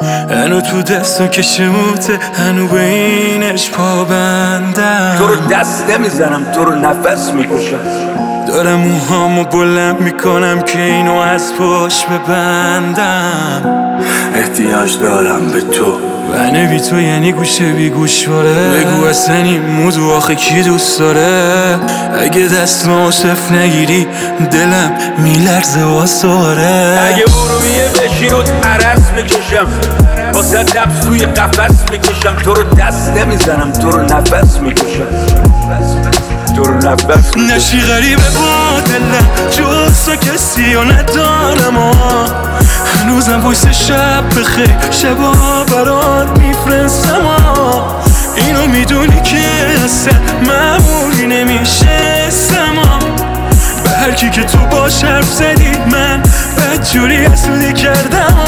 هنو تو دستم که شموته، هنو به اینش پابندم. تو رو دست نمیزنم، تو رو نفس میکشم. دارم موهامو بلند میکنم که اینو از پشت ببندم. احتیاج دارم به تو، بنه بی تو یعنی گوشه بی گوشواره. بگو اصلا این موضوع آخه کی دوست داره؟ اگه دستمو صف نگیری دلم میلرزه واساره. اگه ارومیه بشی رو عرص میکشم، واسه نفس توی قفس میکشم. تو رو دست نمیزنم، تو رو نفس میکشم. تو رو نفس میکشم. نشی غریبه با دلم جز تو کسی و ندارم. هنوزم وایس شب بخیر شبا برات میفرستم. اینو میدونی که اصلا معمولی نمیشستم. به هر کی که تو باش حرف زدی من بدجوری حسودی کردم.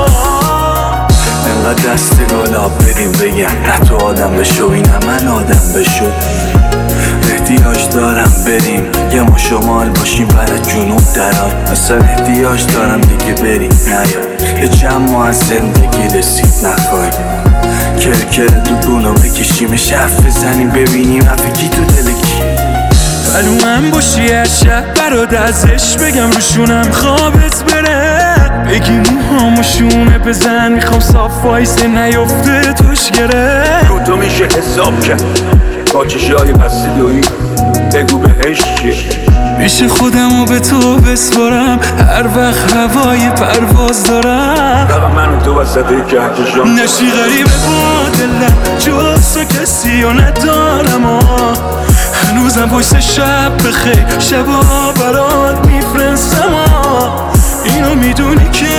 انقدر دست گلاب بدیم بگن نه تو آدم بشو اینم من آدم بشو. احتیاج دارم بریم یه ما شمال باشیم برای جنوب دران. اصلا احتیاج دارم دیگه بریم نیاد یه چند ماه از زندگی رسید نخواهیم. کرکر تو دونو بکشیمش حرف بزنیم ببینیم حرفی تو دلکی. بلو من باشی هر شب برات ازش بگم روشونم خوابت بره. بگی موهامو شونه بزن میخوام صاف وایسه نیفته توش گره. رو تو میشه حساب کرد با چشای بسته دویی. بگو بهش چیه میشه خودمو به تو بسپارم هر وقت هوای پرواز دارم. فقط من و تو وسط کهکشان. نشی غریبه با دلم جز تو کسی و ندارم. هنوزم وایس شب بخیر شبا برات میفرستم. اینو میدونی که